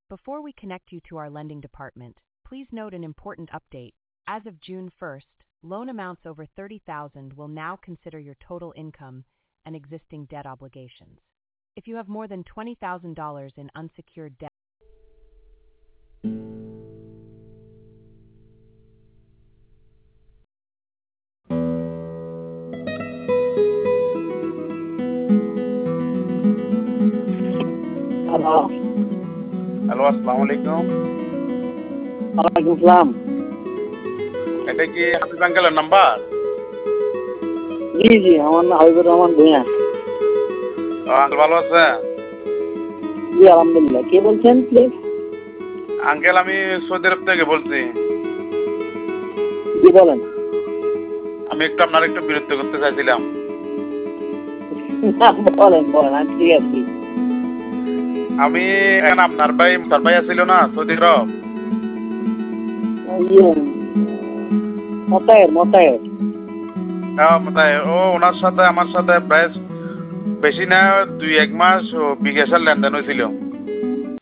Before we connect you to our lending department, please note an important update. As of June 1st, loan amounts over $30,000 will now consider your total income and existing debt obligations. If you have more than $20,000 in unsecured debt, hello. Hello, আসসালামু আলাইকুম। ওয়ালাইকুম আসসালাম। এটা কি হাবিব আঙ্কেলের number? জি জি, আমার নাম Habibur Rahman Bhuiyan. Uncle ভালো আছেন? জি আলহামদুলিল্লাহ। কে বলছেন প্লিজ? আঙ্কেল আমি সৌদি আরব থেকে বলছি। জি বলেন। আমি আপনার একটু বিরক্ত করতে চাইছিলাম। বলেন বলেন, আমি ঠিক আছি। আমি এখন আপনার ভাই আছিল না সৌদি আরব? ইয়ে, মোতায়ের। ওনার সাথে আমার সাথে প্রায় বেশি না 2-1 মাস বিকাশের লেনদেন হয়েছিল।